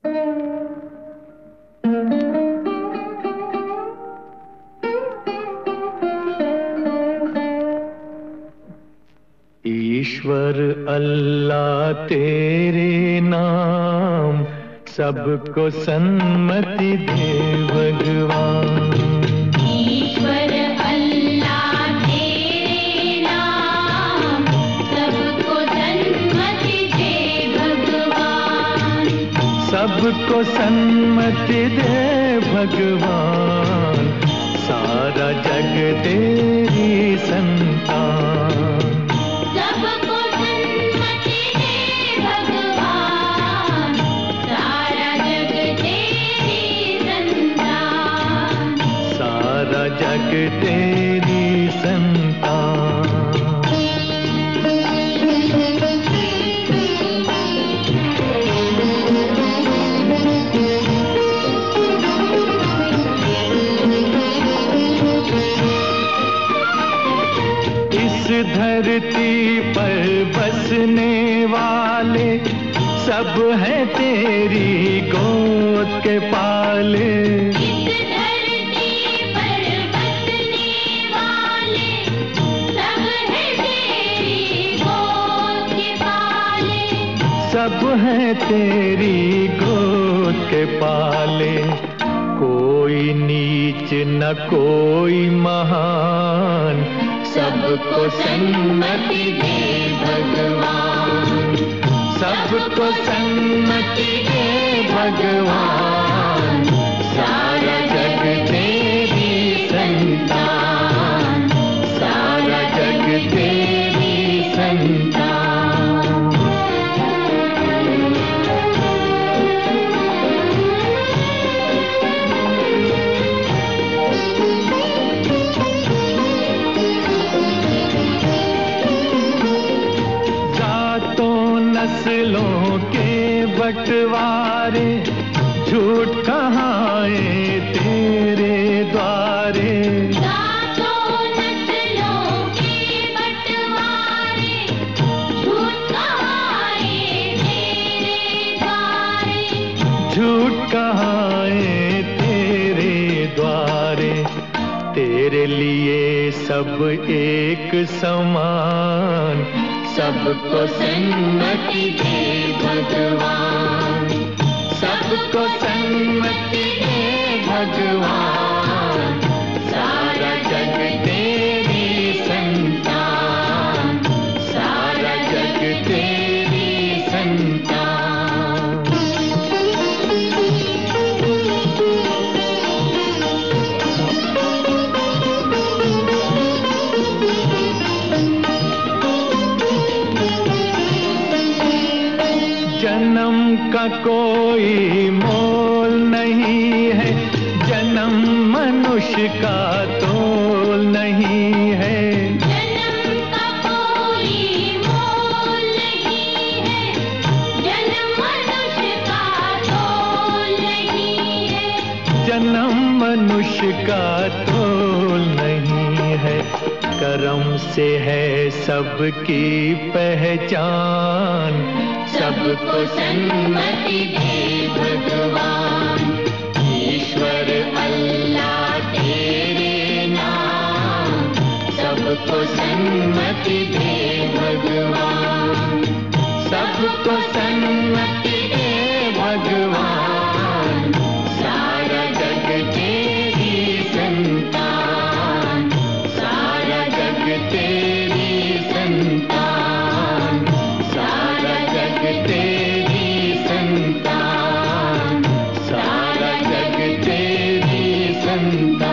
ईश्वर अल्लाह तेरे नाम सबको सन्मति दे भगवान। ईश्वर अल्लाह तेरे नाम सबको सन्मति दे भगवान। सबको सन्मति दे भगवान, सारा जग तेरी संतान। जग तेरी संतान। इस धरती पर बसने वाले सब हैं तेरी गोद के पाले। सब हैं तेरी गोद के पाले, कोई नीच न कोई महान, सबको सन्मति दे भगवान। सबको सन्मति दे भगवान, सारा जग तेरी संतान। सारा जग तेरी संतान। नस्लों के बंटवारे झूठ कहाए तेरे द्वारे। नस्लों के बंटवारे झूठ कहाए तेरे द्वारे। झूठ कहाए तेरे द्वारे, तेरे लिए सब एक समान। सबको सन्मति दे भगवान। सबको सन्मति दे भगवान, सारा जग तेरी संतान। सारा जग तेरी संतान। जन्म का कोई मोल नहीं है, जन्म मनुष्य का तोल नहीं है। जन्म का कोई मोल नहीं है, जन्म मनुष्य का तोल नहीं है। जन्म मनुष्य का तोल नहीं है, करम से है सबकी पहचान। सबको सन्मति दे भगवान। ईश्वर अल्लाह तेरे नाम सबको सन्मति दे भगवान। सबको सन्मति दे भगवान, सारा जग तेरी संतान। सारा जग तेरी संतान। सारा जग तेरी संतान। सारा जग तेरी संतान।